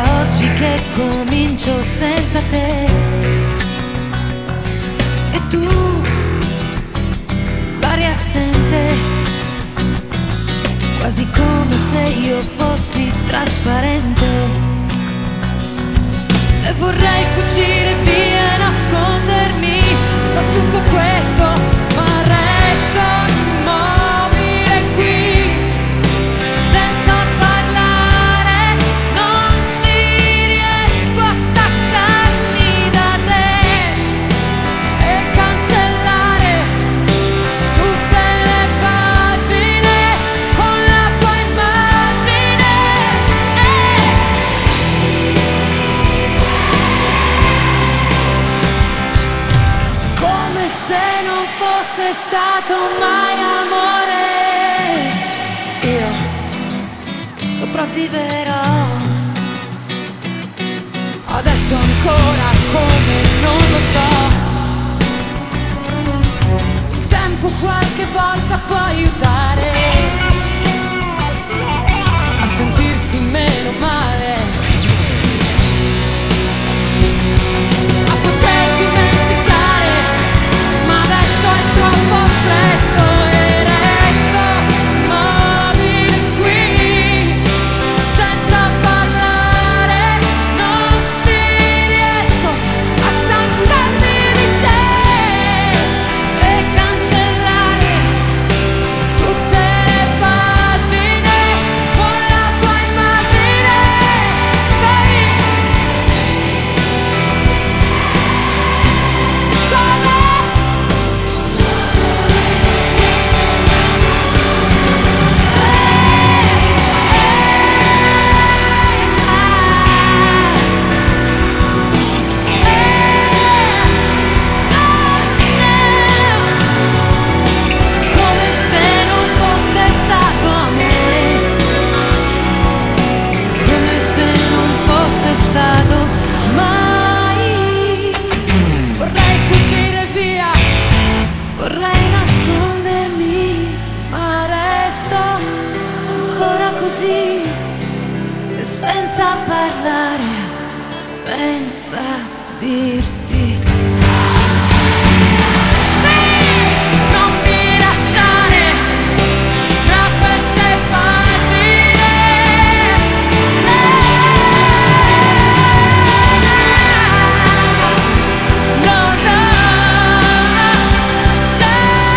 oggi che comincio senza te. E tu, l'aria assente, quasi come se io fossi trasparente. E vorrei fuggire via e nascondermi da tutto questo, ma resto immobile qui. Se non fosse stato mai amore, io sopravviverò. Adesso ancora come non lo so. Il tempo qualche volta può aiutare a sentirsi meno male, a poter dimenticare. Ma adesso è troppo presto e resto immobile qui, senza parlare, non ci riesco a stancarmi di te e cancellare tutte le pagine con la tua immagine. Come se non fosse stato amore, come se non fosse stato mai. Vorrei fuggire via, vorrei nascondermi, ma resto ancora così, senza parlare, senza dirti. Non mi lasciare tra queste pagine. No, no, no.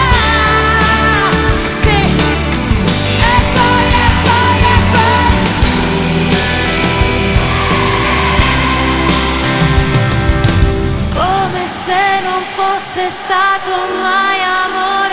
Sì. E poi come se non fosse stato mai amore.